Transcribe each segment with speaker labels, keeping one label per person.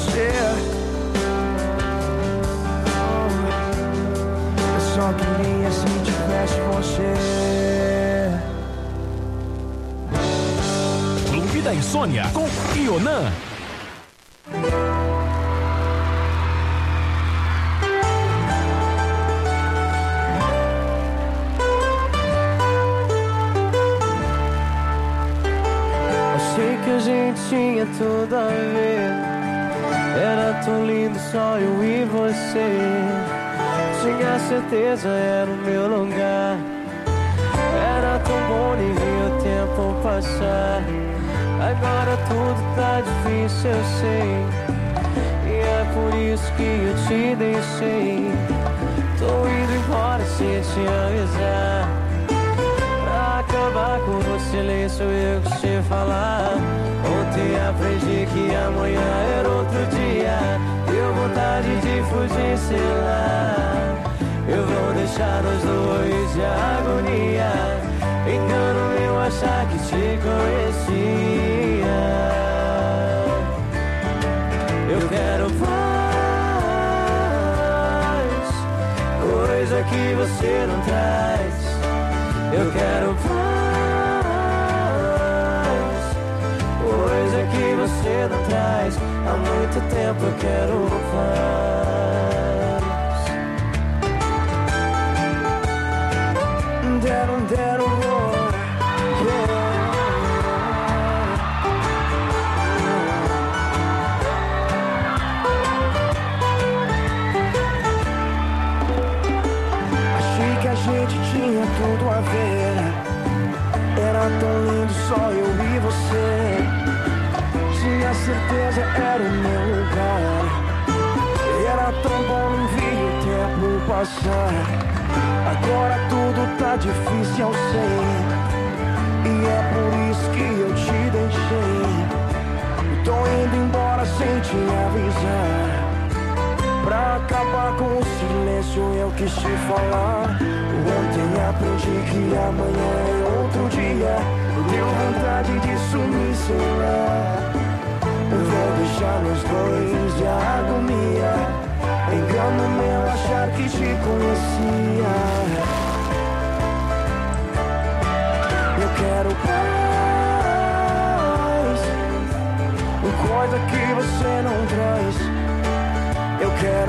Speaker 1: você. Eu só queria se tivesse você.
Speaker 2: Clube da Insônia com Ionan.
Speaker 1: Que a gente tinha tudo a ver. Era tão lindo só eu e você. Tinha certeza era o meu lugar. Era tão bom nem ver o tempo passar. Agora tudo tá difícil, eu sei. E é por isso que eu te deixei. Tô indo embora sem te avisar. Pra acabar com o silêncio eu quis te falar. Ontem aprendi que amanhã era outro dia. Deu vontade de fugir, sei lá. Eu vou deixar nós dois de agonia. Engano meu achar que te conhecia. Eu quero paz, coisa que você não traz. Eu quero paz, coisa que você não traz. Há muito tempo eu quero paz. Deram, achei que a gente tinha tudo a ver. Era tão lindo só eu e você. Tinha certeza era o meu lugar. Era tão bom não ver o tempo passar. Agora tudo tá difícil, eu sei. E é por isso que eu te deixei. Tô indo embora sem te avisar. Pra acabar com o silêncio eu quis te falar. Ontem aprendi que amanhã é outro dia. Deu vontade de sumir, sei lá. Eu vou deixar nós dois de agonia. Engano meu achar que te conhecia. Eu quero paz, coisa que você não traz. Eu quero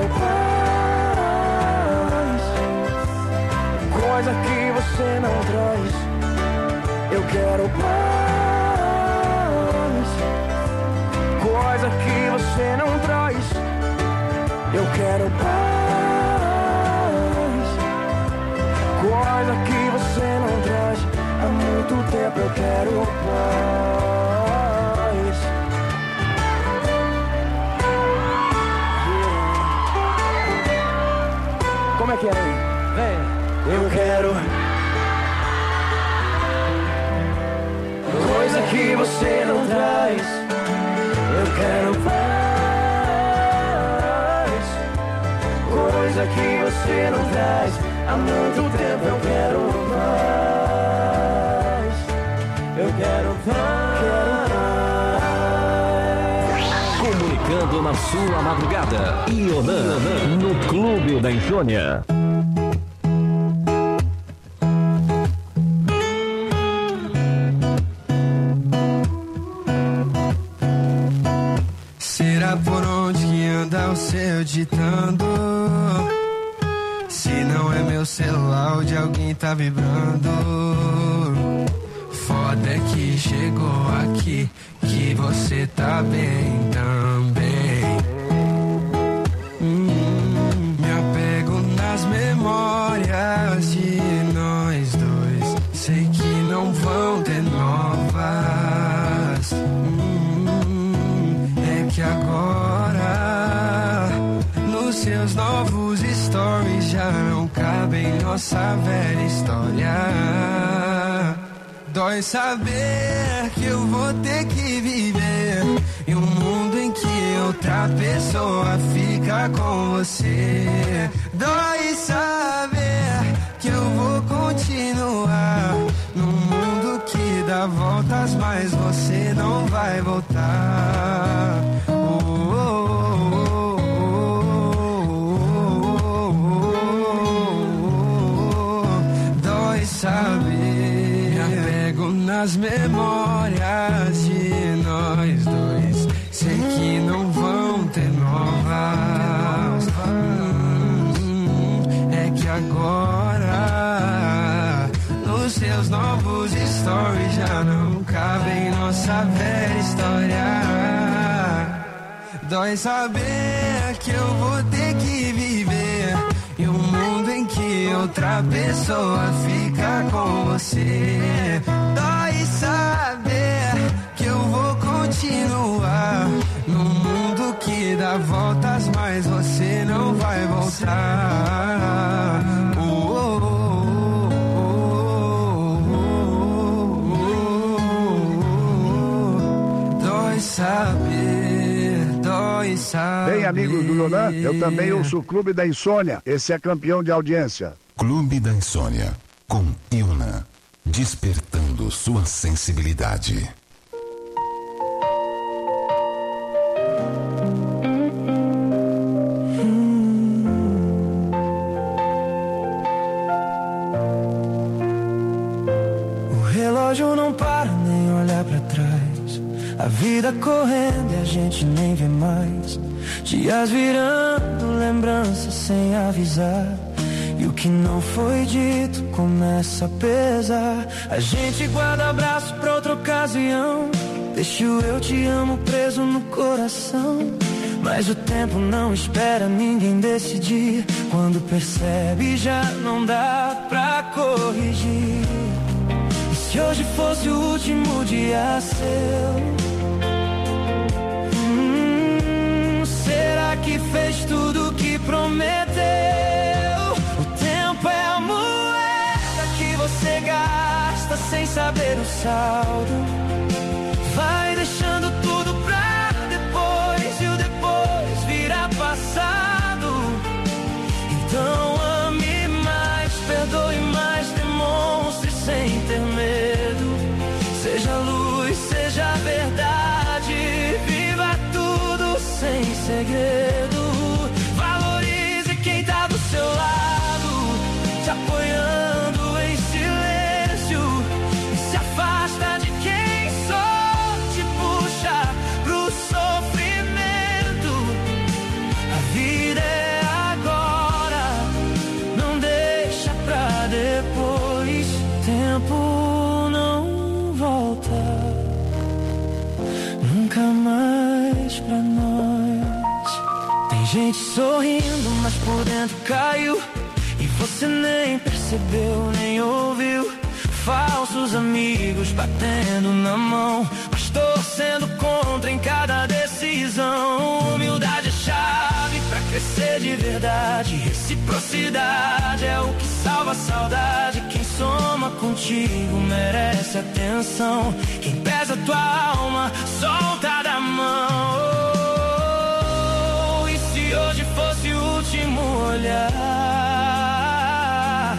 Speaker 1: paz, coisa que você não traz. Eu quero paz, coisa que você não traz. Eu quero paz, coisa que você não traz. Há muito tempo eu quero paz. Como é que é aí? Vem. Eu quero coisa que você não traz. Eu quero paz, coisa que você não traz. Há muito tempo eu quero paz. Eu quero paz.
Speaker 2: Comunicando na sua madrugada. Ionan no Clube da Insônia.
Speaker 3: Será por onde que anda o seu ditando? Se não é meu celular, de alguém tá vibrando. Foda é que chegou aqui, que você tá bem também. Me apego nas memórias de nós dois. Sei que não vão ter novas. É que agora nos seus novos stories já não cabem nossa velha história. Dói saber que eu vou ter que viver em um mundo em que outra pessoa fica com você. Dói saber que eu vou continuar num mundo que dá voltas, mas você não vai voltar. Oh, oh, oh. apego nas memórias de nós dois. Sei que não vão ter novas. É que agora nos seus novos stories já não cabem nossa velha história. Dói saber que eu vou ter que viver em um mundo em que outra pessoa fica com você. Dói saber que eu vou continuar num mundo que dá voltas, mas você não vai voltar. Dói saber, dói saber.
Speaker 4: Bem, amigos do Yonan, eu também ouço o Clube da Insônia. Esse é campeão de audiência.
Speaker 5: Clube da Insônia, com Yonan, despertando sua sensibilidade.
Speaker 1: O relógio não para nem olhar pra trás. A vida correndo e a gente nem vê mais. Dias virando lembranças sem avisar. E o que não foi dito começa a pesar. A gente guarda abraço pra outra ocasião. Deixa o eu te amo preso no coração. Mas o tempo não espera ninguém decidir. Quando percebe já não dá pra corrigir. E se hoje fosse o último dia seu, será que fez tudo que prometeu? O tempo é a moeda que você gasta sem saber o saldo. Vai deixando tudo pra depois e o depois vira passado. Então ame mais, perdoe mais, demonstre sem ter medo. Seja luz, seja verdade, viva tudo sem segredo. Valorize quem tá do seu lado, te apoiando em silêncio. E se afasta de quem só te puxa pro sofrimento. A vida é agora, não deixa pra depois. Tempo não volta nunca mais pra nós. Tem gente sorrindo, mas por dentro caiu. E você nem percebeu, nem ouviu. Falsos amigos batendo na mão, mas torcendo contra em cada decisão. Humildade é chave pra crescer de verdade. Reciprocidade é o que salva a saudade. Quem soma contigo merece atenção. Quem pesa tua alma solta da mão. E se hoje fosse o último olhar,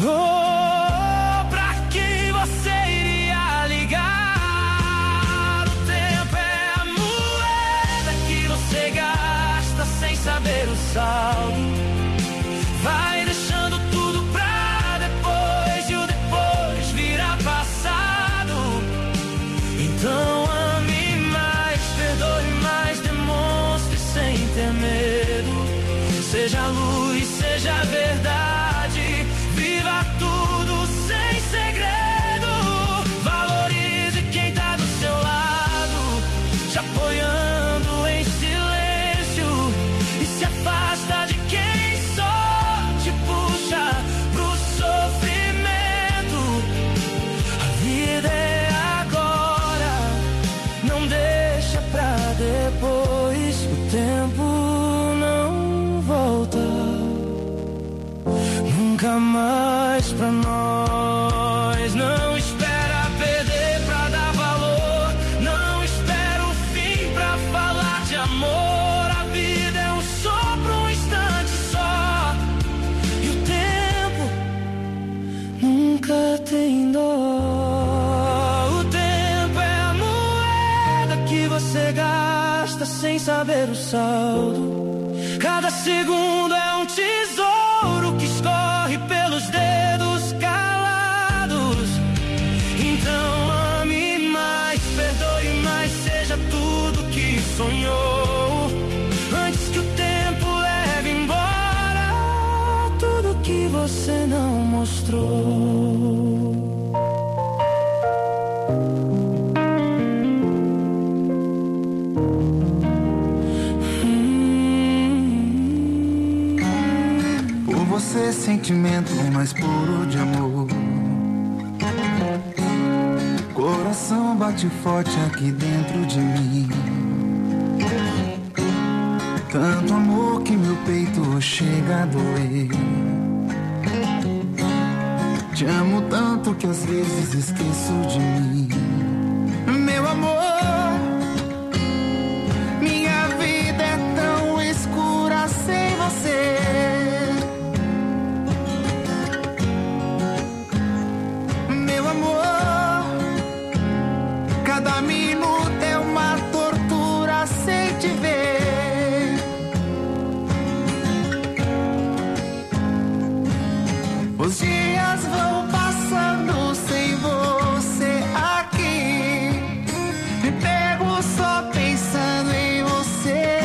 Speaker 1: pra quem você iria ligar? O tempo é a moeda que você gasta sem saber o saldo. Vai deixando tudo pra depois e o depois vira passado. Então ame mais, perdoe mais, demonstre sem ter medo. Seja luz, seja verdade, viva tudo sem segredo. Valorize quem tá do seu lado, te apoiando em silêncio. E se afasta de quem só te puxa pro sofrimento. A vida é agora, não deixa pra depois. O tempo não volta nunca mais pra nós. Não espera perder pra dar valor. Não espera o fim pra falar de amor. A vida é um sopro, um instante só. E o tempo nunca tem dó. O tempo é a moeda que você gasta sem saber o saldo. Cada segundo é um tesouro que escorre pelos dedos calados.
Speaker 3: sonhou. Antes que o tempo leve embora tudo que você não mostrou.
Speaker 6: Por você, sentimento mais puro de amor. Coração bate forte aqui dentro de mim. Tanto amor que meu peito chega a doer. Te amo tanto que às vezes esqueço de mim. Meu amor, minha vida é tão escura sem você. Meu amor, cada minuto é uma tortura sem te ver. Os dias vão passando sem você aqui. Me pego só pensando em você.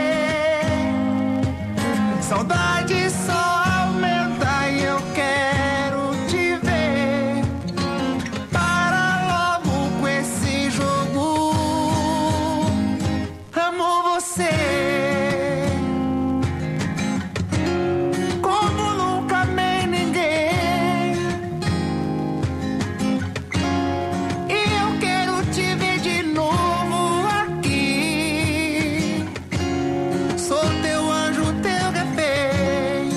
Speaker 6: Saudade só aumenta e eu quero te ver. Para logo com esse jogo. Amo você como nunca amei ninguém. E eu quero te ver de novo aqui. Sou teu anjo, teu refém.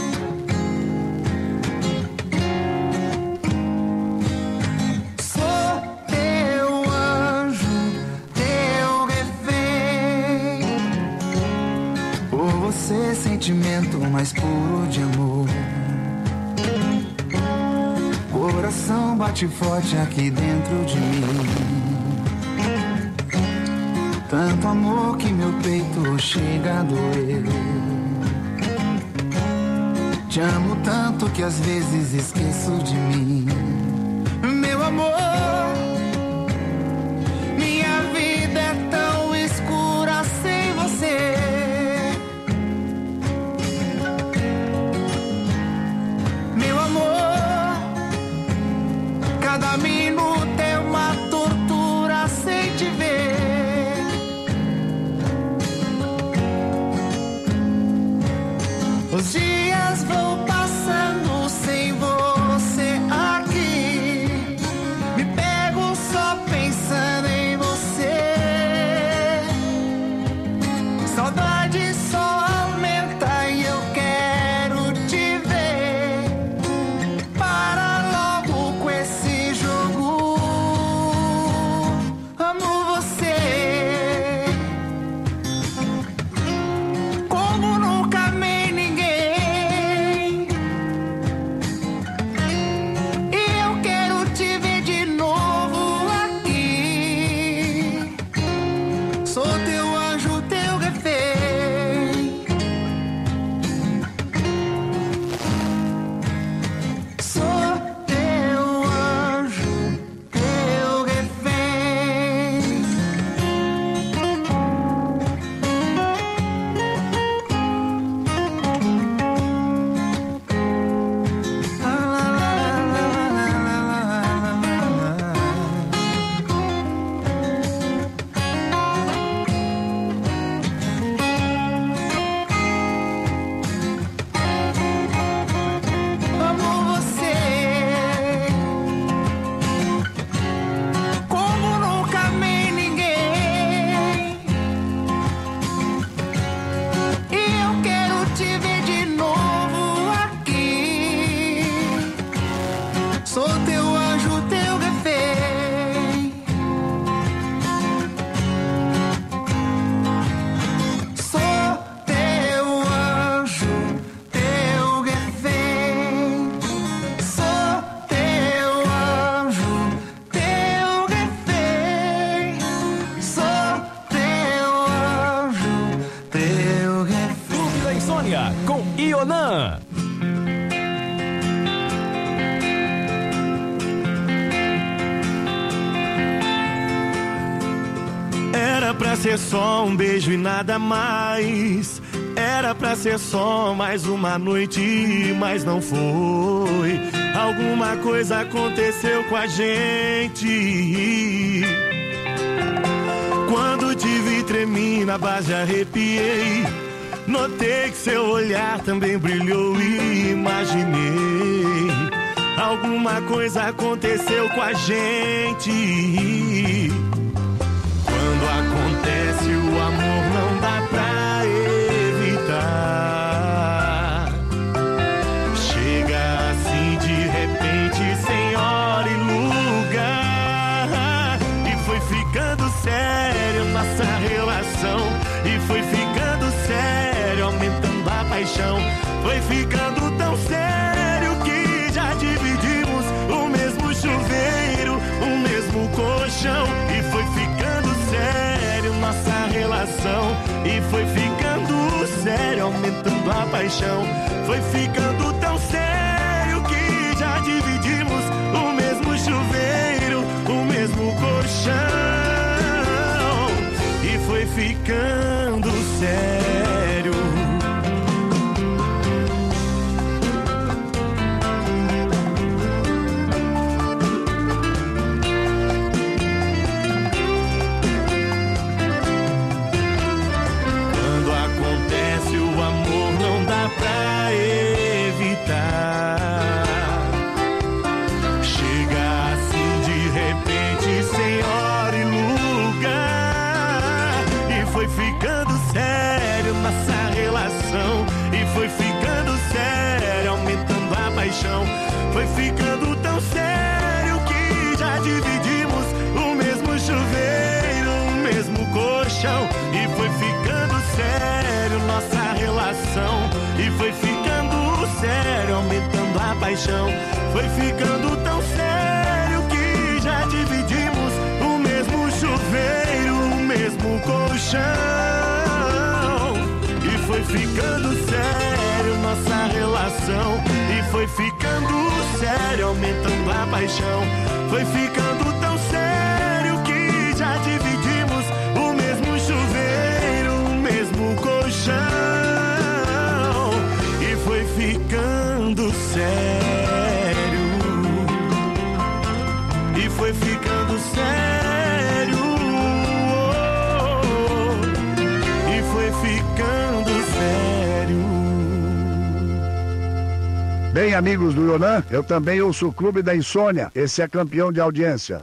Speaker 6: Sou teu anjo, teu refém. Por você, sentimento mais puro de amor. Coração bate forte aqui dentro de mim. Tanto amor que meu peito chega a doer. Te amo tanto que às vezes esqueço de mim. Meu amor, minha vida é tão escura sem você. Meu amor, cada minuto é uma tortura sem te ver. Os dias vão passando sem você aqui. Me pego só pensando em você. Saudade só aumenta e eu quero te ver. Para logo com esse jogo. Amo você como nunca amei ninguém. E eu quero te ver de novo aqui. Sou teu anjo, teu refém. Sou teu anjo, teu refém. Amo você como nunca amei ninguém. E eu quero te ver de novo aqui. Sou teu anjo, teu refém. Sou teu anjo, teu refém. Sou teu anjo, teu refém. Sou teu anjo, teu refém.
Speaker 2: Clube da Insônia com Ionan.
Speaker 3: Era
Speaker 7: pra ser só um beijo e nada mais. Era pra ser só mais uma noite, mas não foi. Alguma coisa aconteceu com a gente. Quando te vi tremi na base, arrepiei. Notei que seu olhar também brilhou e imaginei. Alguma coisa aconteceu com a gente. Quando acontece o amor não dá pra evitar. Chega assim de repente, sem hora e lugar. E foi ficando sério nossa relação. E foi ficando sério, aumentando a paixão. Foi ficando tão sério que já dividimos o mesmo chuveiro, o mesmo colchão. E foi ficando sério nossa relação. E foi ficando sério, aumentando a paixão. Foi ficando tão sério que já dividimos o mesmo chuveiro, o mesmo colchão. E foi ficando sério. Quando acontece o amor não dá pra evitar. Chega assim de repente, sem hora e lugar. E foi ficando sério nossa relação. E foi ficando sério, aumentando a paixão. Foi ficando tão sério que já dividimos o mesmo chuveiro, o mesmo colchão. E foi ficando sério nossa relação. E foi ficando sério, aumentando a paixão. Foi ficando tão sério que já dividimos o mesmo chuveiro, o mesmo colchão. E foi ficando sério nossa relação. E foi ficando sério, aumentando a paixão. Foi ficando tão sério que já dividimos o mesmo chuveiro, o mesmo colchão. E foi ficando sério. E foi ficando sério. E foi ficando sério.
Speaker 4: Bem, amigos do Yonan, eu também ouço o Clube da Insônia. Esse é campeão de audiência.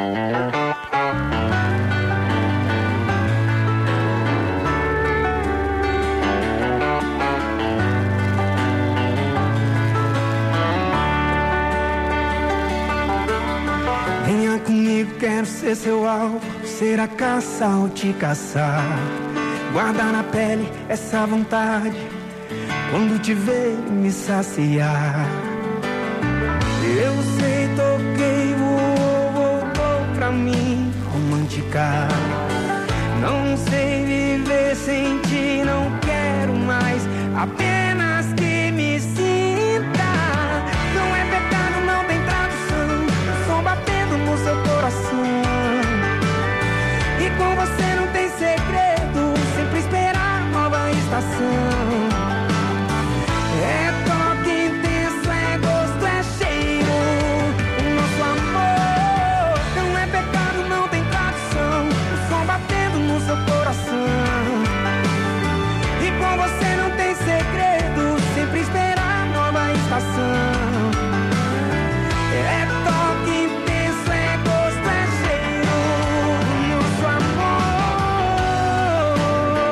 Speaker 3: Venha comigo, quero ser seu alvo, ser a caça ou te caçar. Guardar na pele essa vontade, quando te ver me saciar. Eu sei, toquei, voltou pra mim romântica. Não sei viver sem ti, não quero mais, apenas que me sinta. Não é pecado, não tem tradução, som batendo no seu coração. E com você não tem segredo, sempre esperar nova estação. É toque intenso, é gosto, é cheiro, o nosso amor. Não é pecado, não tem tradução, o som batendo no seu coração. E com você não tem segredo, sempre esperar nova estação. É toque intenso, é gosto, é cheiro, o nosso amor.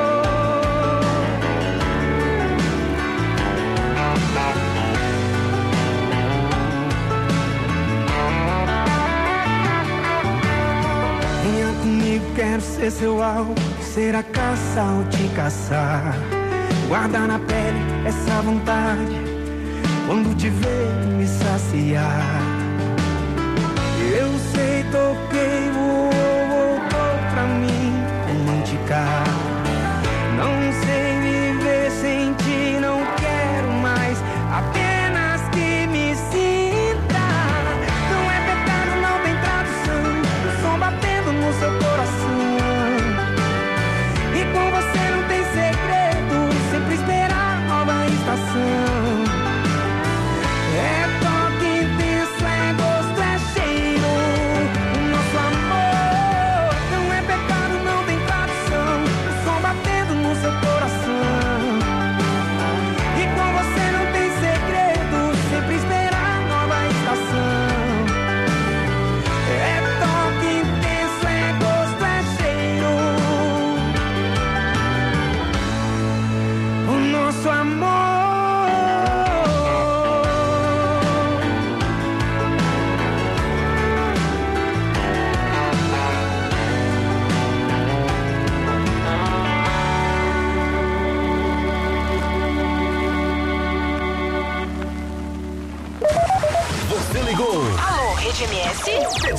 Speaker 3: Venha comigo, quero ser seu alvo, ser a caça ou te caçar. Guardar na pele essa vontade, quando te ver me saciar. Eu sei, toquei, voltou pra mim romântica. Não sei viver sem ti, não quero mais, apenas que me sinta. Não é pecado, não tem tradução, o som batendo no seu coração.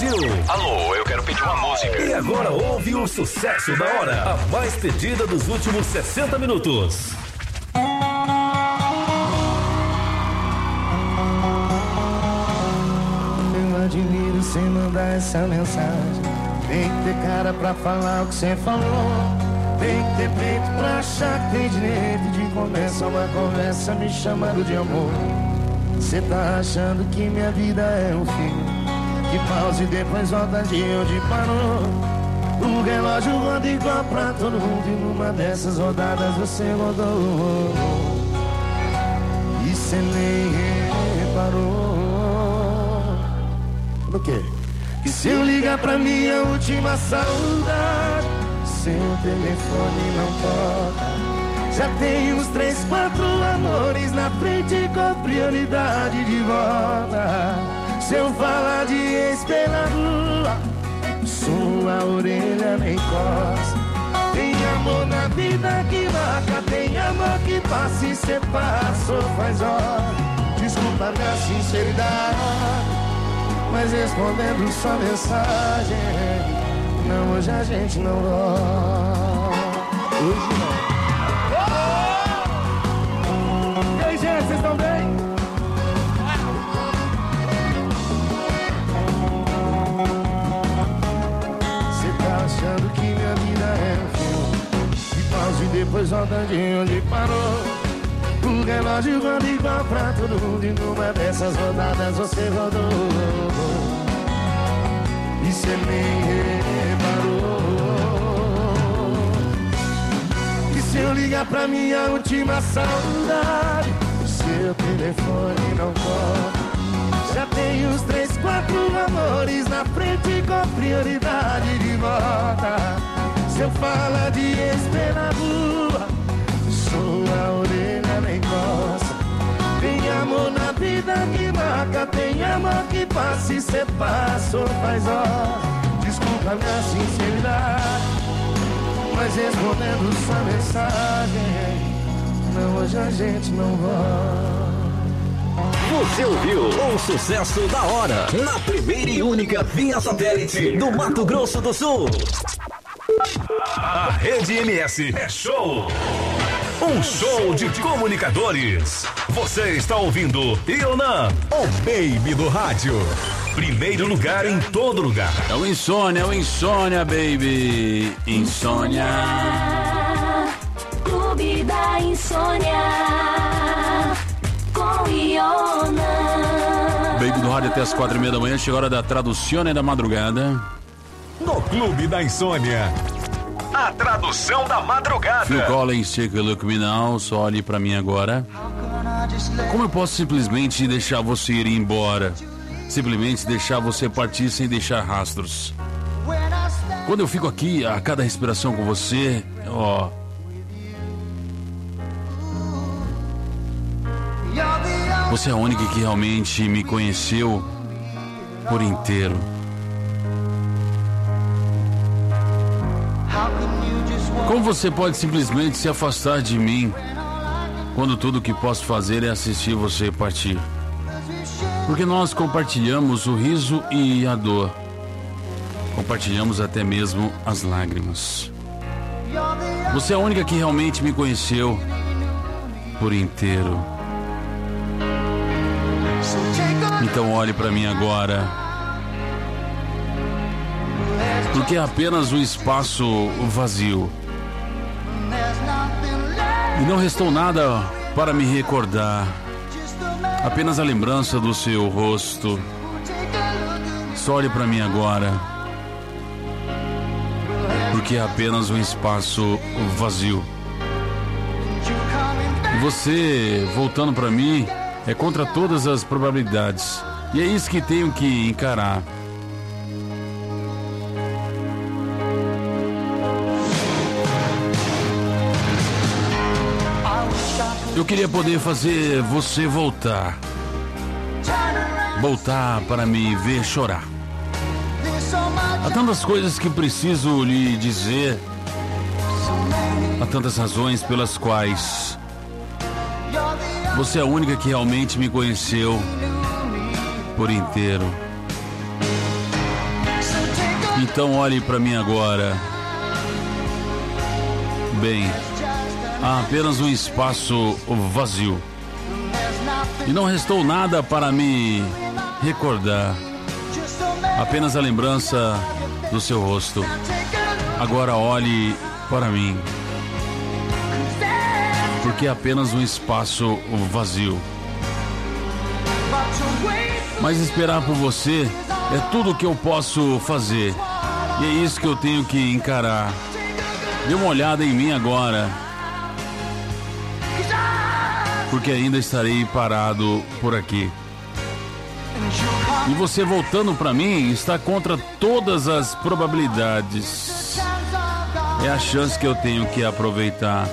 Speaker 2: pediu.
Speaker 8: Alô, eu quero pedir uma música.
Speaker 2: E agora ouve o sucesso da hora. A mais pedida dos últimos 60 minutos.
Speaker 1: Eu admiro você mandar essa mensagem. Tem que ter cara pra falar o que você falou. Tem que ter peito pra achar que tem direito de começar uma conversa me chamando de amor. Cê tá achando que minha vida é um filme que pausa e depois volta de onde parou. O relógio roda igual pra todo mundo e numa dessas rodadas você rodou. E cê nem reparou. No quê? Que se eu ligar pra minha última saudade, seu telefone não toca. Já tem uns 3, 4 amores na frente com prioridade de volta. Se eu falar de esperar, sua orelha nem coça. Tem amor na vida que marca, tem amor que passa e cê passou faz hora. Desculpa minha sinceridade, mas respondendo sua mensagem, não, hoje a gente não gosta. Hoje não. E aí, gente, vocês estão bem? Você tá achando que minha vida é um filme que pausa e depois volta de onde parou. O relógio roda igual pra todo mundo e numa dessas rodadas você rodou. E cê nem reparou. Que se eu ligar pra minha última saudade, o seu telefone não toca. Já tem uns 3, 4 amores na frente com prioridade de volta. Se eu falar de esperar rua, sua orelha nem coça. Tem amor na vida que marca, tem amor que passa e cê passou faz hora. Desculpa minha sinceridade, mas respondendo sua mensagem, não, hoje a gente não vai.
Speaker 2: Você ouviu o sucesso da hora na primeira e única via satélite do Mato Grosso do Sul.
Speaker 8: A Rede MS é show. Um show de comunicadores. Você está ouvindo Ionan, o baby do rádio. Primeiro lugar em todo lugar.
Speaker 9: É o Insônia, baby. Insônia.
Speaker 10: Clube da Insônia. Com Ionan.
Speaker 9: Baby do rádio até as 4:30 da manhã. Chega a hora da tradução da madrugada.
Speaker 8: No Clube da Insônia. A tradução da madrugada.
Speaker 9: Phil Collins, Take a Look Me Now. Só olhe pra mim agora. Como eu posso simplesmente deixar você ir embora? Simplesmente deixar você partir sem deixar rastros. Quando eu fico aqui, a cada respiração com você, ó. Você é a única que realmente me conheceu por inteiro. Como você pode simplesmente se afastar de mim quando tudo que posso fazer é assistir você partir? Porque nós compartilhamos o riso e a dor. Compartilhamos até mesmo as lágrimas. Você é a única que realmente me conheceu por inteiro. Então olhe pra mim agora. Porque é apenas um espaço vazio. E não restou nada para me recordar. Apenas a lembrança do seu rosto. Só olhe pra mim agora. Porque é apenas um espaço vazio. E você voltando pra mim é contra todas as probabilidades. E é isso que tenho que encarar. Eu queria poder fazer você voltar. Voltar para me ver chorar. Há tantas coisas que preciso lhe dizer. Há tantas razões pelas quais você é a única que realmente me conheceu por inteiro. Então olhe para mim agora. Bem, há apenas um espaço vazio. E não restou nada para me recordar. Apenas a lembrança do seu rosto. Agora olhe para mim. Porque é apenas um espaço vazio. Mas esperar por você é tudo o que eu posso fazer. E é isso que eu tenho que encarar. Dê uma olhada em mim agora. Porque ainda estarei parado por aqui. E você voltando pra mim está contra todas as probabilidades. É a chance que eu tenho que aproveitar.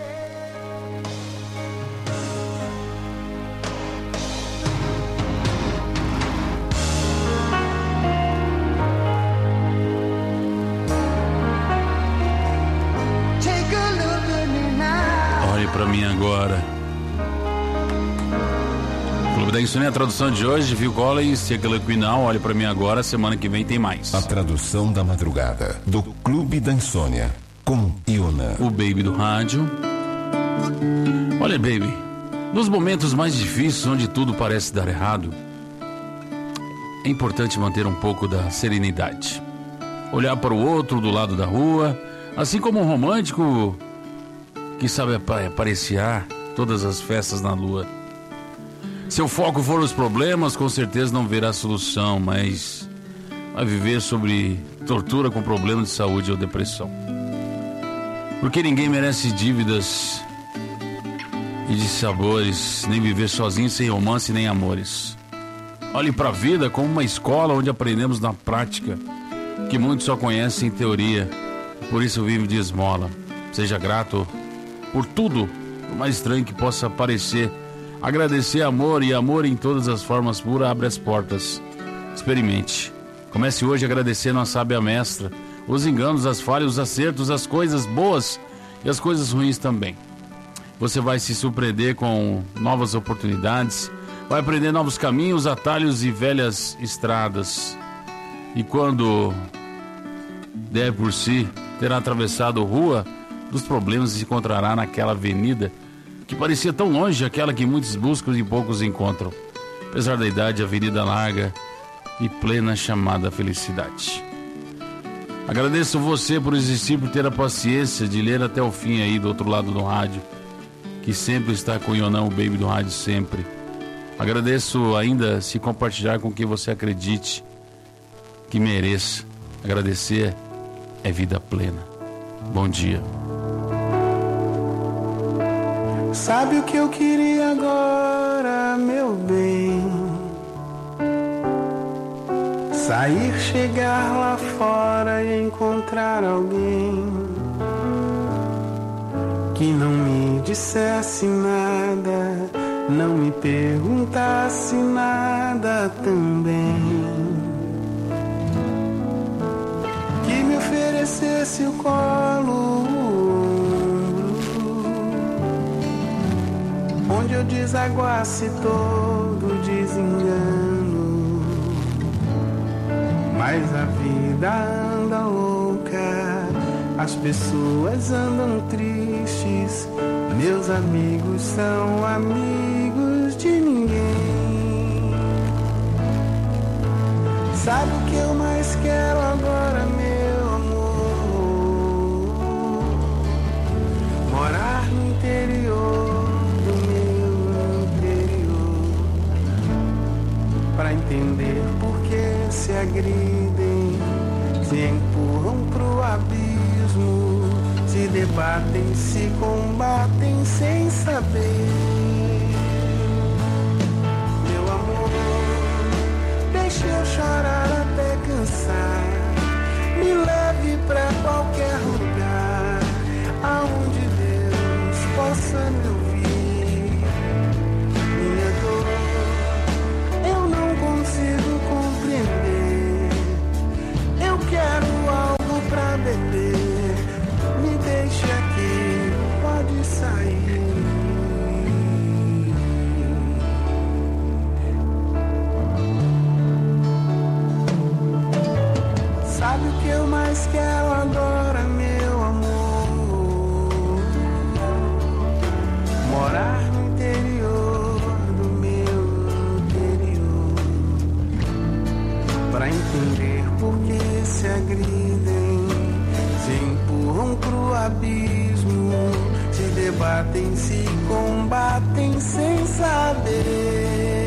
Speaker 9: Olhe pra mim agora. Clube da Insônia, a tradução de hoje, Phil Collins, Secular Quinal, olhe pra mim agora, semana que vem tem mais.
Speaker 5: A tradução da madrugada, do Clube da Insônia, com Iona.
Speaker 9: O Baby do rádio. Olha, Baby, nos momentos mais difíceis, onde tudo parece dar errado, é importante manter um pouco da serenidade. Olhar para o outro do lado da rua, assim como um romântico que sabe apreciar todas as festas na lua. Se o foco for os problemas, com certeza não verá solução, mas vai viver sobre tortura com problema de saúde ou depressão. Porque ninguém merece dívidas e de sabores, nem viver sozinho sem romance nem amores. Olhe para a vida como uma escola onde aprendemos na prática, que muitos só conhecem em teoria, por isso vive de esmola. Seja grato por tudo, por mais estranho que possa parecer. Agradecer amor, e amor em todas as formas puras abre as portas. Experimente. Comece hoje agradecendo a sábia mestra, os enganos, as falhas, os acertos, as coisas boas e as coisas ruins também. Você vai se surpreender com novas oportunidades, vai aprender novos caminhos, atalhos e velhas estradas. E quando der por si, terá atravessado a rua dos problemas e se encontrará naquela avenida que parecia tão longe, aquela que muitos buscam e poucos encontram. Apesar da idade, a avenida larga e plena chamada felicidade. Agradeço você por existir, por ter a paciência de ler até o fim aí do outro lado do rádio, que sempre está com o Ionão, o Baby do rádio, sempre. Agradeço ainda se compartilhar com quem você acredite que mereça. Agradecer é vida plena. Bom dia.
Speaker 11: Sabe o que eu queria agora, meu bem? Sair, chegar lá fora e encontrar alguém que não me dissesse nada, não me perguntasse nada também, que me oferecesse o colo, onde eu desaguasse todo desengano. Mas a vida anda louca, as pessoas andam tristes, meus amigos são amigos de ninguém. Sabe o que eu mais quero agora, meu amor? Morar no interior, para entender por que se agridem, se empurram pro abismo, se debatem, se combatem sem saber. Meu amor, deixe eu chorar até cansar, me leve pra qualquer lugar, aonde Deus possa me ouvir. Minha dor consigo compreender, eu quero algo pra beber, me deixe aqui, pode sair. Sabe o que eu mais quero agora, meu amor? Morar no interior do meu interior, pra entender por que se agridem, se empurram pro abismo, se debatem, se combatem sem saber.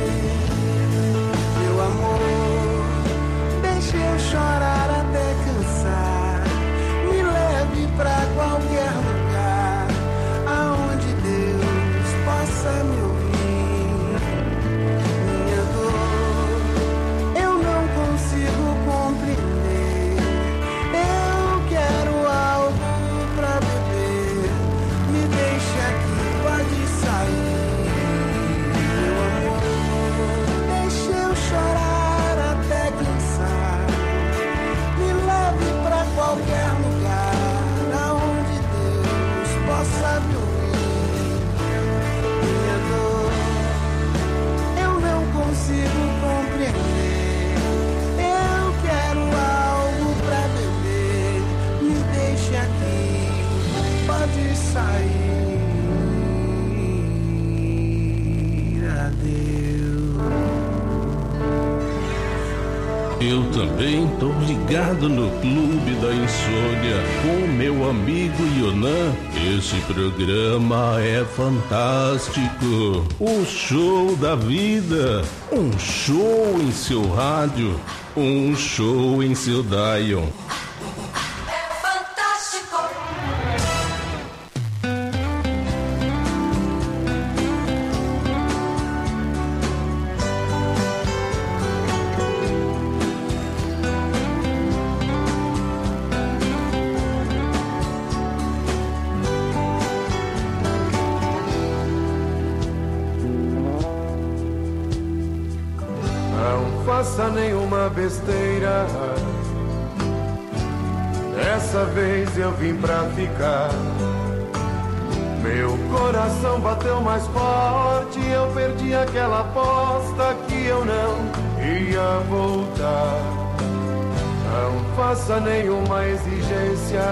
Speaker 11: Meu amor, deixe eu chorar até cansar, me leve pra qualquer lugar aonde Deus possa me ouvir. Minha dor eu não consigo compreender, eu quero algo pra beber, me deixe aqui, pode sair. Meu amor, deixe eu chorar até cansar, me leve pra qualquer lugar aonde Deus possa me ouvir. Minha dor eu não consigo compreender, eu quero algo pra beber, me deixe aqui, pode sair. Adeus.
Speaker 12: Eu também tô ligado no Clube da Insônia com meu amigo Yonan. Esse programa é fantástico. Um show da vida. Um show em seu rádio. Um show em seu dial.
Speaker 13: Não faça nenhuma besteira, dessa vez eu vim pra ficar. Meu coração bateu mais forte, eu perdi aquela aposta que eu não ia voltar. Não faça nenhuma exigência,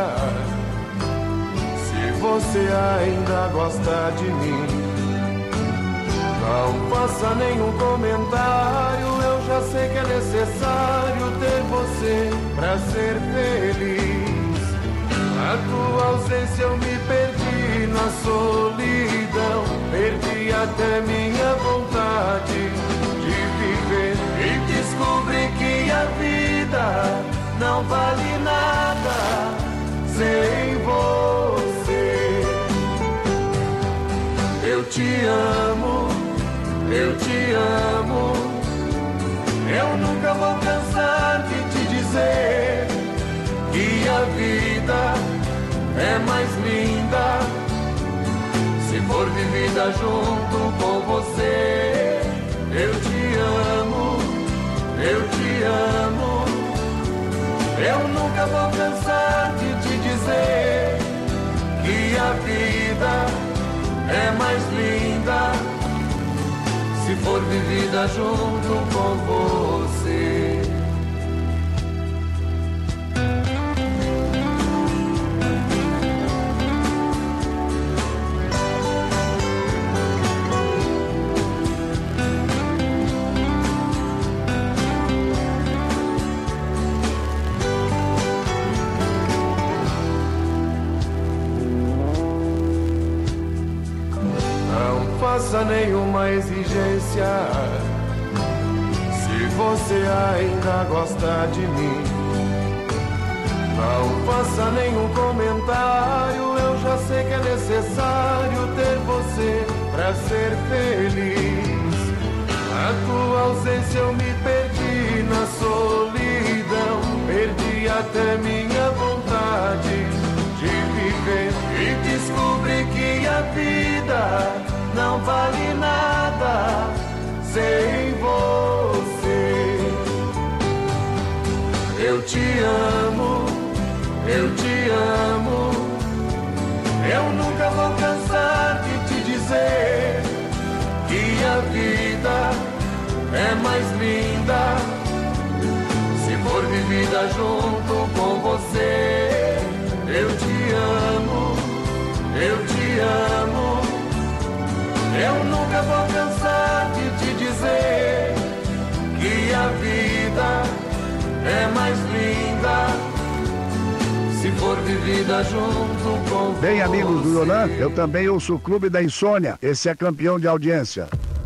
Speaker 13: se você ainda gosta de mim. Não faça nenhum comentário, eu já sei que é necessário ter você pra ser feliz. Na tua ausência eu me perdi na solidão, perdi até minha vontade de viver e descobri que a vida não vale nada sem você. Eu te amo, eu te amo, eu nunca vou cansar de te dizer que a vida é mais linda se for vivida junto com você. Eu te amo, eu te amo, eu nunca vou cansar de te dizer que a vida é mais linda se for vivida junto com você. Não faça nenhuma exigência, se você ainda gosta de mim. Não faça nenhum comentário, eu já sei que é necessário ter você pra ser feliz. Na tua ausência eu me perdi na solidão, perdi até minha vontade de viver e descobri que a vida não vale nada sem você. Eu te amo, eu te amo, eu nunca vou cansar de te dizer que a vida é mais linda se for vivida
Speaker 3: junto com você. Eu te amo, eu te amo. Eu nunca vou cansar de te dizer que a vida é mais linda se for vivida junto com você.
Speaker 4: Bem, amigos do Yonan, eu também ouço o Clube da Insônia. Esse é campeão de audiência.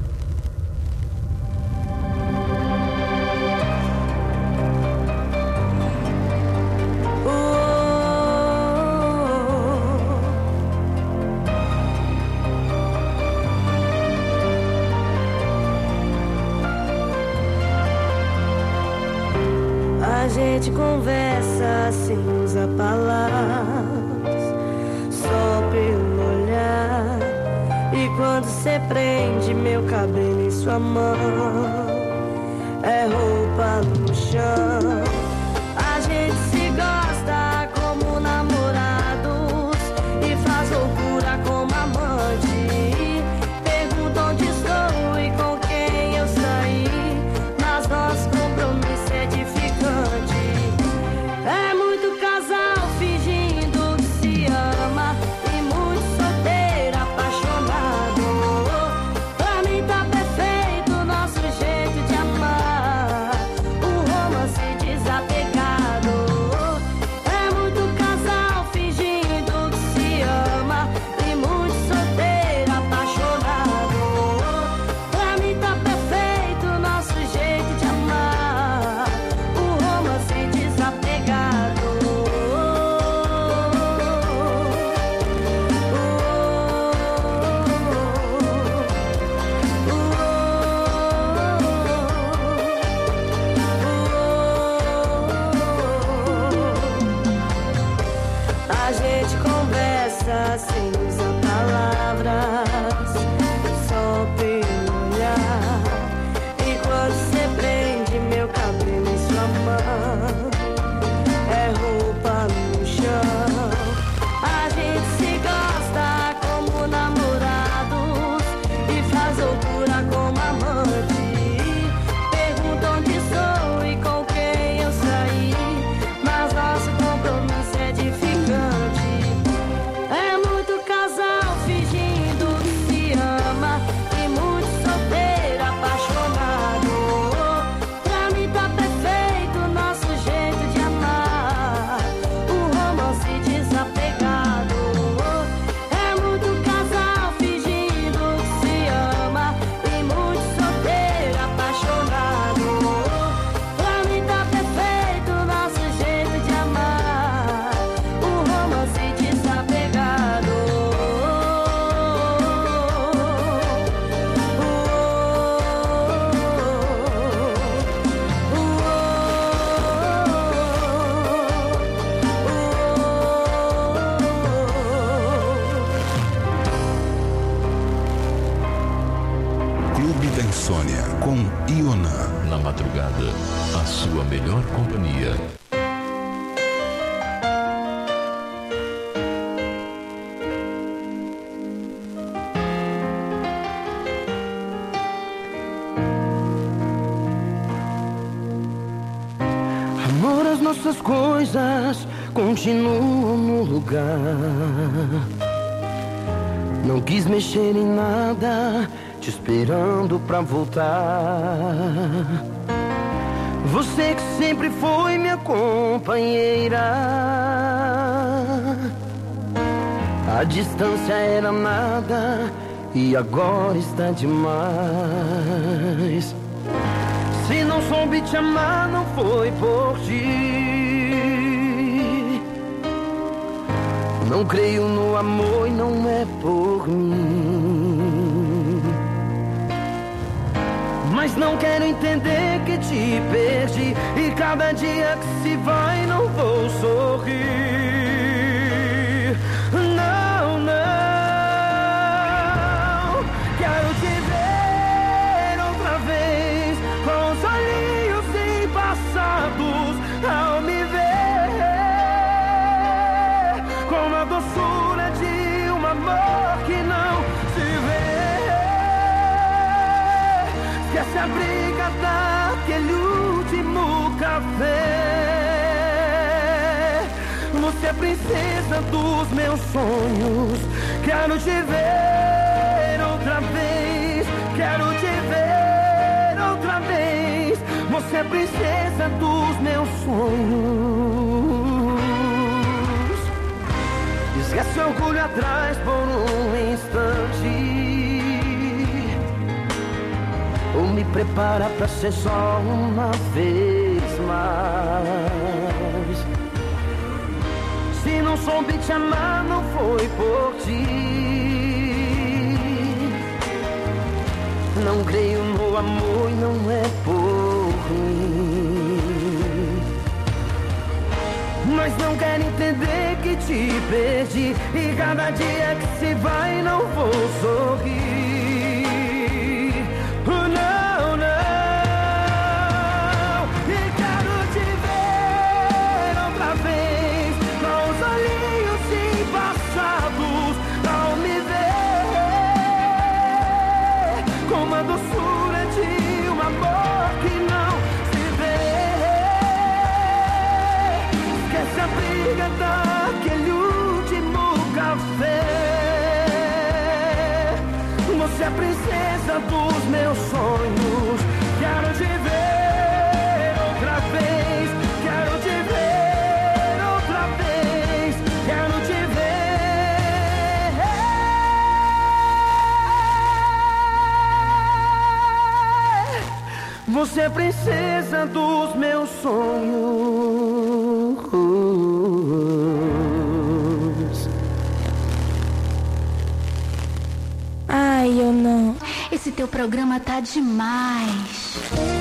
Speaker 14: A gente conversa sem usar palavras, só pelo olhar. E quando cê prende meu cabelo em sua mão, é roupa no chão. A gente se gosta como namorados e faz loucura como amante. Pergunta onde estou e com quem eu saí, mas nosso compromisso é edificante. É muito casal fingindo que se ama e muito solteiro apaixonado. Pra mim tá perfeito o nosso jeito de amar, um romance desapegado. É muito casal fingindo que se ama e muito solteiro apaixonado. Pra mim tá perfeito o nosso jeito de amar, um romance desapegado. A gente conversa sem usar palavras, só pelo olhar. E quando cê prende meu cabelo em sua mão, é roupa no chão. A gente se gosta como namorados e faz loucura como amante. Pergunta onde sou e com quem eu saí, mas nosso compromisso é edificante. É muito casal fingindo que se ama e muito solteiro apaixonado. Pra mim tá perfeito o nosso jeito de amar, um romance desapegado. É muito casal fingindo que se ama e muito solteiro apaixonado. Pra mim tá perfeito o nosso jeito de amar, um romance desapegado.
Speaker 5: Clube da Insônia com Yonan.
Speaker 15: Na madrugada, a sua melhor companhia.
Speaker 1: Amor, as nossas coisas continuam no lugar. Não quis mexer em nada, te esperando pra voltar. Você que sempre foi minha companheira. A distância era nada e agora está demais. Se não soube te amar, não foi por ti. Não creio no amor e não é por mim. Mas não quero entender que te perdi, e cada dia que se vai não vou sorrir. Não, não. Quero te ver outra vez, com os olhinhos embaçados, ao me ver com a doçura de um amor que não se vê. Esquece a briga daquele último café. Você é a princesa dos meus sonhos. Quero te ver outra vez. Quero te ver outra vez. Você é a princesa dos meus sonhos. Esquece o orgulho atrás por um instante. Ou me prepara pra ser só uma vez mais. Se não soube te amar, não foi por ti. Não creio no amor e não é por mim. Mas não quero entender que te perdi. E cada dia que se vai não vou sorrir. Oh, não, não. E quero te ver outra vez, com os olhinhos embaçados, ao me ver com a doçura de um amor que não se vê. Esquece a briga daquele último café. Você é a princesa dos meus sonhos. Quero te ver outra vez. Quero te ver outra vez. Quero te ver. Você é a princesa dos meus sonhos.
Speaker 10: Ai, eu não. Esse teu programa tá demais.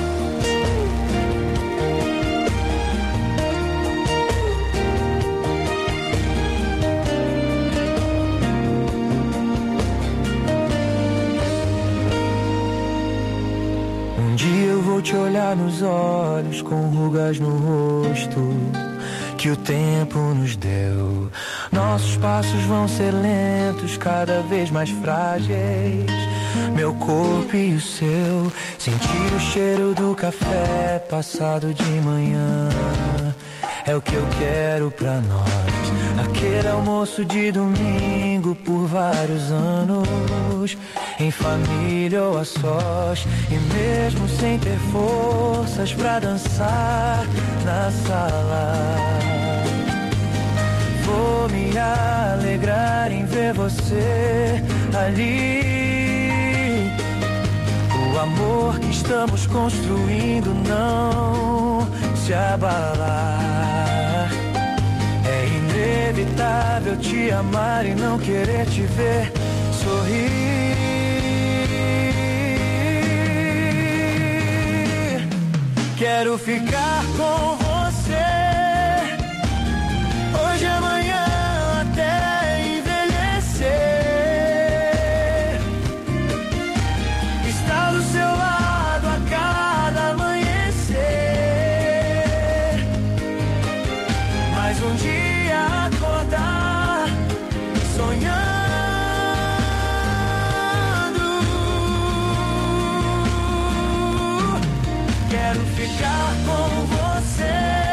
Speaker 3: Um dia eu vou te olhar nos olhos com rugas no rosto que o tempo nos deu. Nossos passos vão ser lentos, cada vez mais frágeis. Meu corpo e o seu, sentir o cheiro do café passado de manhã. É o que eu quero pra nós. Aquele almoço de domingo por vários anos, em família ou a sós. E mesmo sem ter forças pra dançar na sala, vou me alegrar em ver você ali. O amor que estamos construindo não se abalar. É inevitável te amar e não querer te ver sorrir. Quero ficar com você hoje e amanhã até envelhecer. Estar do seu lado a cada amanhecer. Mais um dia acordar sonhando. Quero ficar com você.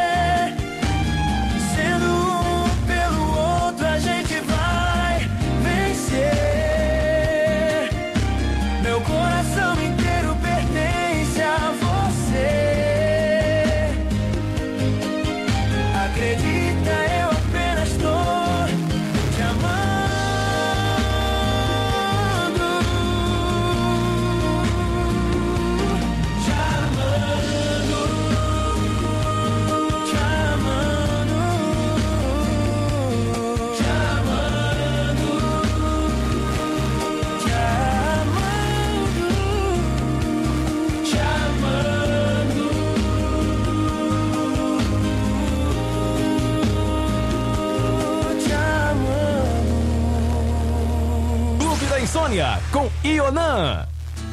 Speaker 8: Insônia com Ionan.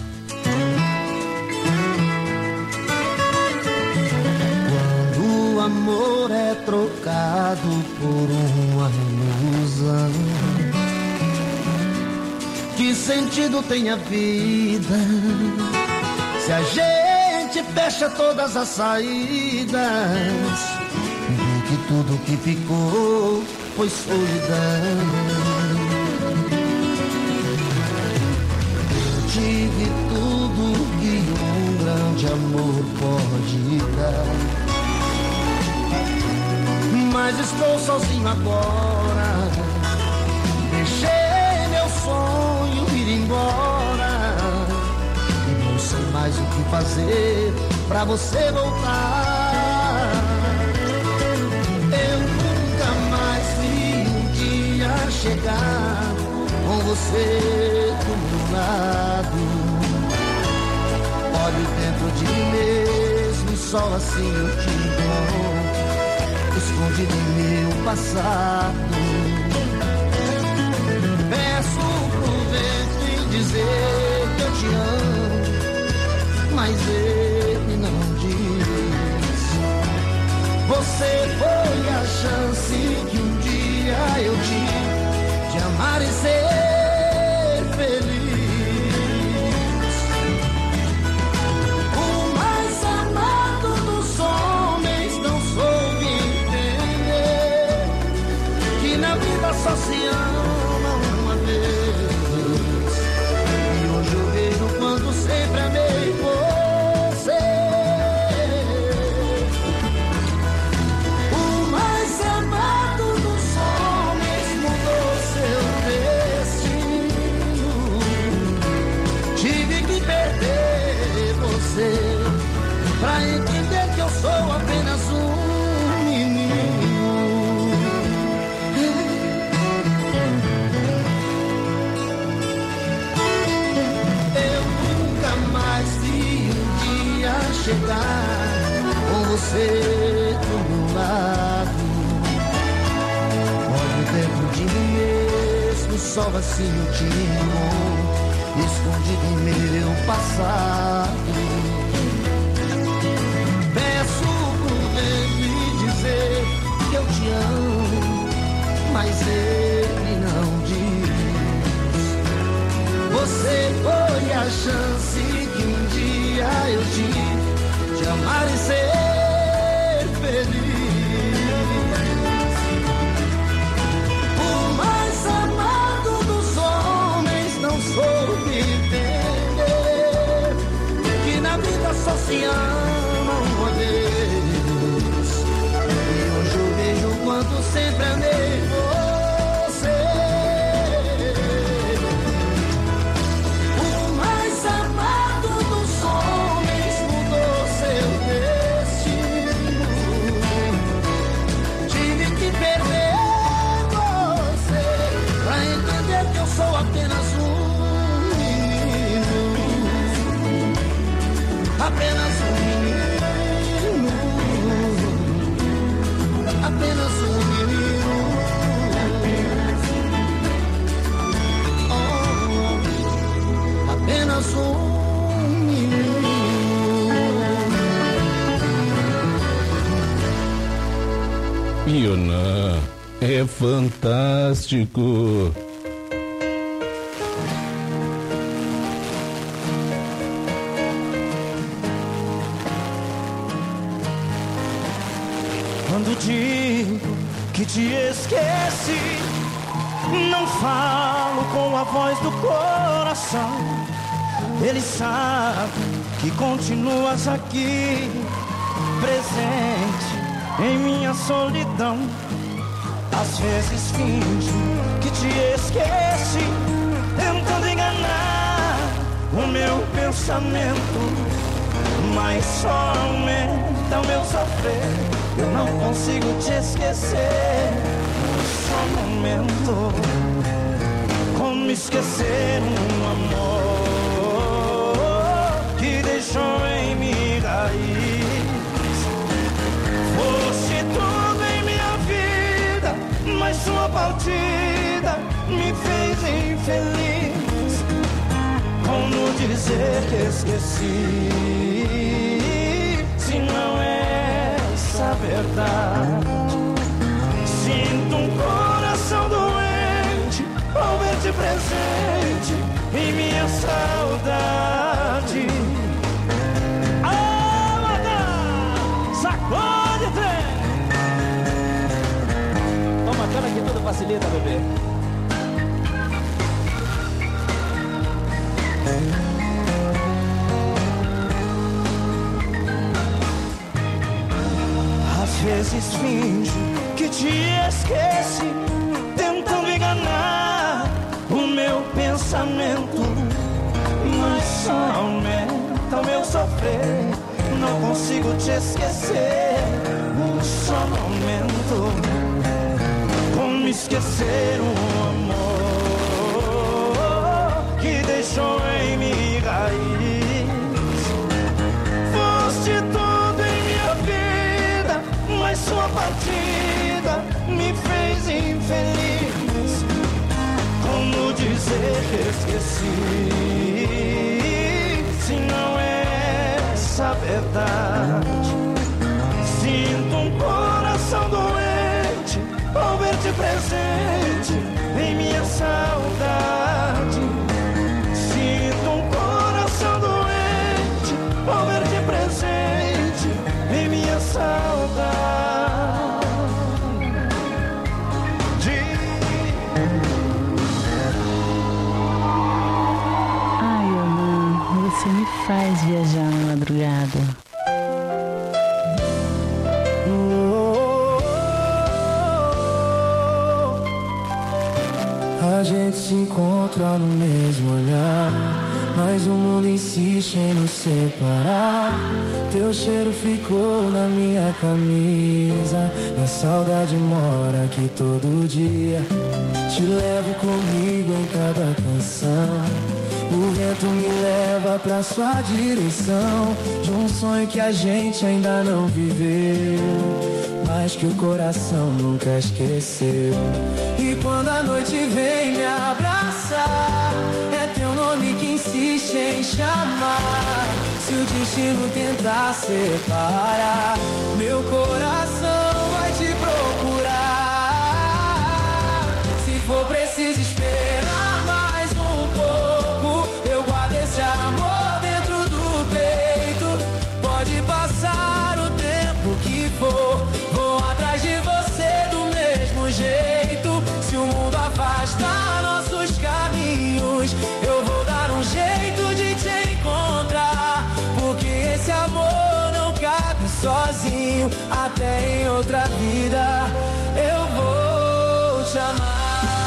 Speaker 6: Quando o amor é trocado por uma ilusão, que sentido tem a vida se a gente fecha todas as saídas? Do que tudo que ficou foi solidão. Eu tive tudo que um grande amor pode dar, mas estou sozinho agora. Deixei meu sonho ir embora e não sei mais o que fazer pra você voltar. Eu nunca mais vi um dia chegar com você do meu lado. Olho dentro de mim mesmo e só assim eu te encontro, escondido em meu passado. Peço pro vento em dizer que eu te amo, mas ele não diz. Você foi a chance que um dia eu tive de amar e ser feliz. O mais amado dos homens não soube entender que na vida só se ama uma vez. E hoje eu vejo quanto sempre amei você. O mais amado dos homens mudou seu destino. Tive que perder você pra entender que eu sou apenas um menino. Eu nunca mais vi um dia chegar com você do meu lado. Olho dentro de mim mesmo, só assim eu te encontro, escondido em meu passado. Peço pro vento e dizer que eu te amo, mas ele não diz. Você foi a chance que um dia eu tive de amar e ser feliz. O mais amado dos homens não soube entender que na vida só se ama uma vez. E hoje eu vejo o quanto sempre amei você. O mais amado dos homens mudou seu destino. Tive que perder você pra entender que eu sou apenas um menino. Apenas um menino. Apenas um menino. Oh, apenas um menino.
Speaker 12: Ioná é fantástico.
Speaker 1: Quando digo que te esqueci, não falo com a voz do coração. Ele sabe que continuas aqui, presente em minha solidão. Às vezes finjo que te esqueci, tentando enganar o meu pensamento, mas só aumenta o meu sofrer. Eu não consigo te esquecer, só um momento. Como esquecer um amor que deixou em mim raiz? Fosse tudo em minha vida, mas sua partida me fez infeliz. Como dizer que esqueci, se não é essa a verdade? Sinto um coração doente ao ver-te presente em minha saudade. Alada, sacode trem. facilita, bebê.
Speaker 11: Às vezes finjo que te esqueci, tentando enganar o meu pensamento, mas só aumenta o meu sofrer. Não consigo te esquecer, só no momento. Como esquecer um amor que deixou em mim raiz? Foste tudo em minha vida, mas sua partida me fez infeliz. Como dizer que esqueci, se não é essa verdade? Sinto um coração doente ao ver-te presente em minha saudade. Sinto um coração doente ao ver-te presente em minha saudade.
Speaker 16: Ai, Onan, você me faz viajar na madrugada.
Speaker 3: A gente se encontra no mesmo olhar, mas o mundo insiste em nos separar. Teu cheiro ficou na minha camisa, minha saudade mora aqui todo dia. Te levo comigo em cada canção, o vento me leva pra sua direção, de um sonho que a gente ainda não viveu, mas que o coração nunca esqueceu. E quando a noite vem me abraçar, é teu nome que insiste em chamar. Se o destino tentar separar, meu coração vai te procurar. Se for preciso esperar mais um pouco, eu guardo esse amor dentro do peito. Pode passar o tempo que for, vou atrás de você do mesmo jeito. Se o mundo afastar nossos caminhos, eu vou dar um jeito de te encontrar, porque esse amor não cabe sozinho. Até em outra vida eu vou te amar.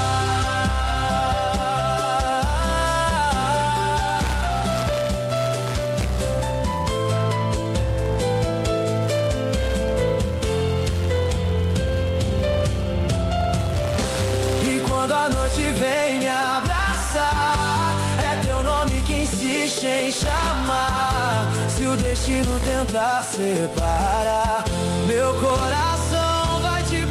Speaker 3: A noite vem me abraçar, é teu nome que insiste em chamar. Se o destino tentar separar, meu coração vai te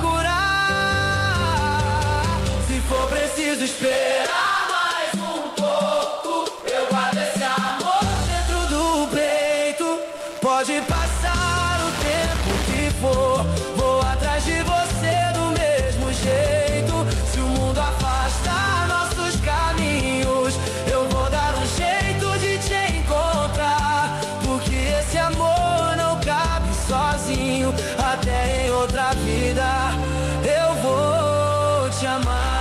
Speaker 3: procurar. Se for preciso esperar mais um pouco, eu guardo esse amor dentro do peito. Pode passar o tempo que for, vou atrás de você do mesmo jeito. Se o mundo afastar nossos caminhos, eu vou dar um jeito de te encontrar, porque esse amor não cabe sozinho. Até em outra vida eu vou te amar.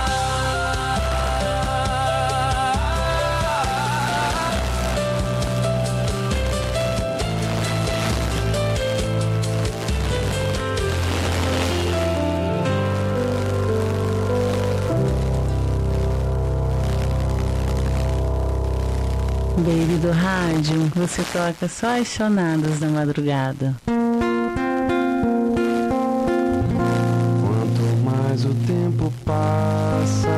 Speaker 16: Baby do rádio, você toca só as chonadas na madrugada.
Speaker 13: Quanto mais o tempo passa,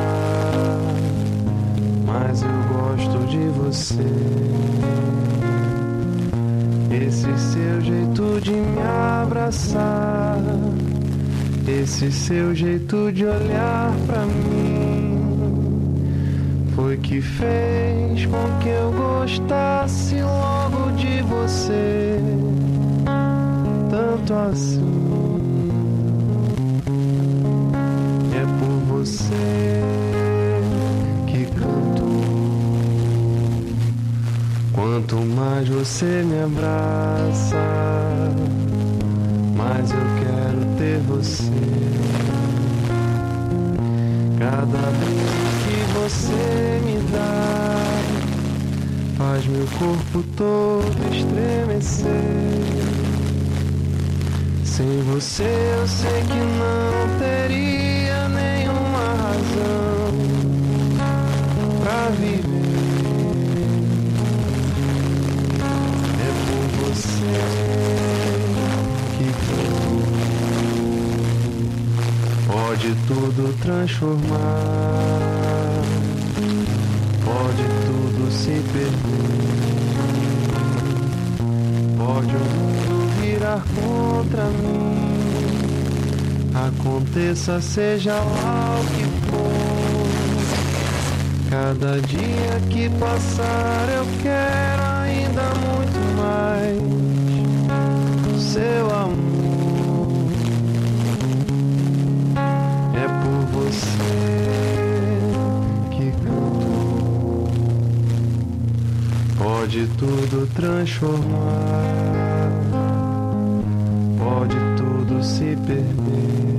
Speaker 13: mais eu gosto de você. Esse seu jeito de me abraçar, esse seu jeito de olhar pra mim, foi que fez com que eu gostasse logo de você, tanto assim. É por você que canto. Quanto mais você me abraça, mais eu quero ter você.
Speaker 1: Cada beijo que você me dá faz meu corpo todo estremecer. Sem você eu sei que não teria nenhuma razão pra viver. É por você que pode tudo transformar, pode tudo se perder, pode o mundo virar contra mim. Aconteça, seja lá o que for. Cada dia que passar eu quero ainda muito mais seu amor. É por você que canto. Pode tudo transformar, pode tudo se perder,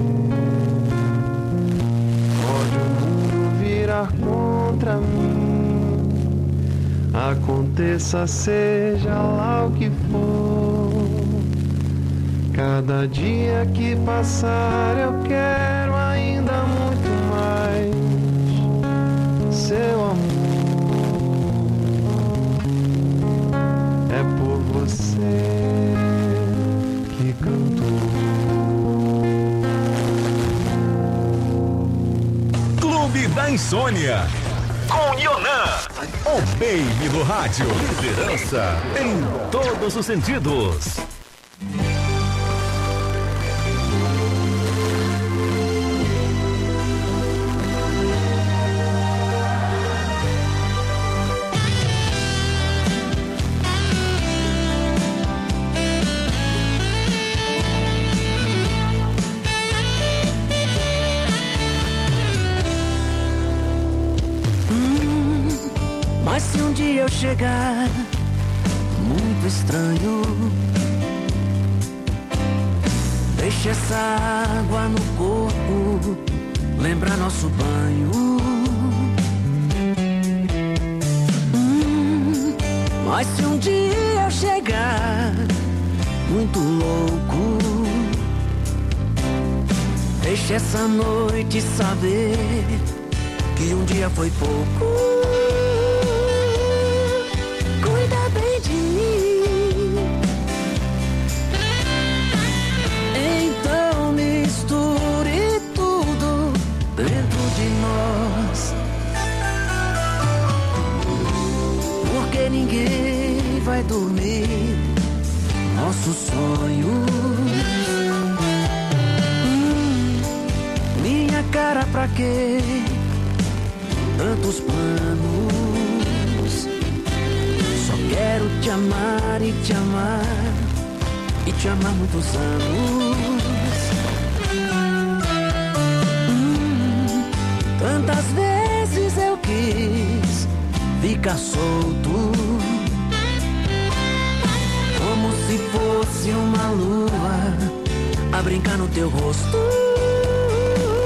Speaker 1: pode o mundo virar contra mim. Aconteça, seja lá o que for. Cada dia que passar eu quero ainda muito mais seu amor. É por você que canto.
Speaker 8: Clube da Insônia com Yonan, o baby do rádio. Liderança em todos os sentidos.
Speaker 3: Mas se um dia eu chegar muito estranho, deixe essa água no corpo lembrar nosso banho. Mas se um dia eu chegar muito louco, deixe essa noite saber que um dia foi pouco. Cuida bem de mim. Então misture tudo dentro de nós, porque ninguém vai dormir nossos sonhos. Minha cara, pra quê? Tantos planos. Só quero te amar e te amar e te amar muitos anos. Tantas vezes eu quis ficar solto, como se fosse uma lua a brincar no teu rosto.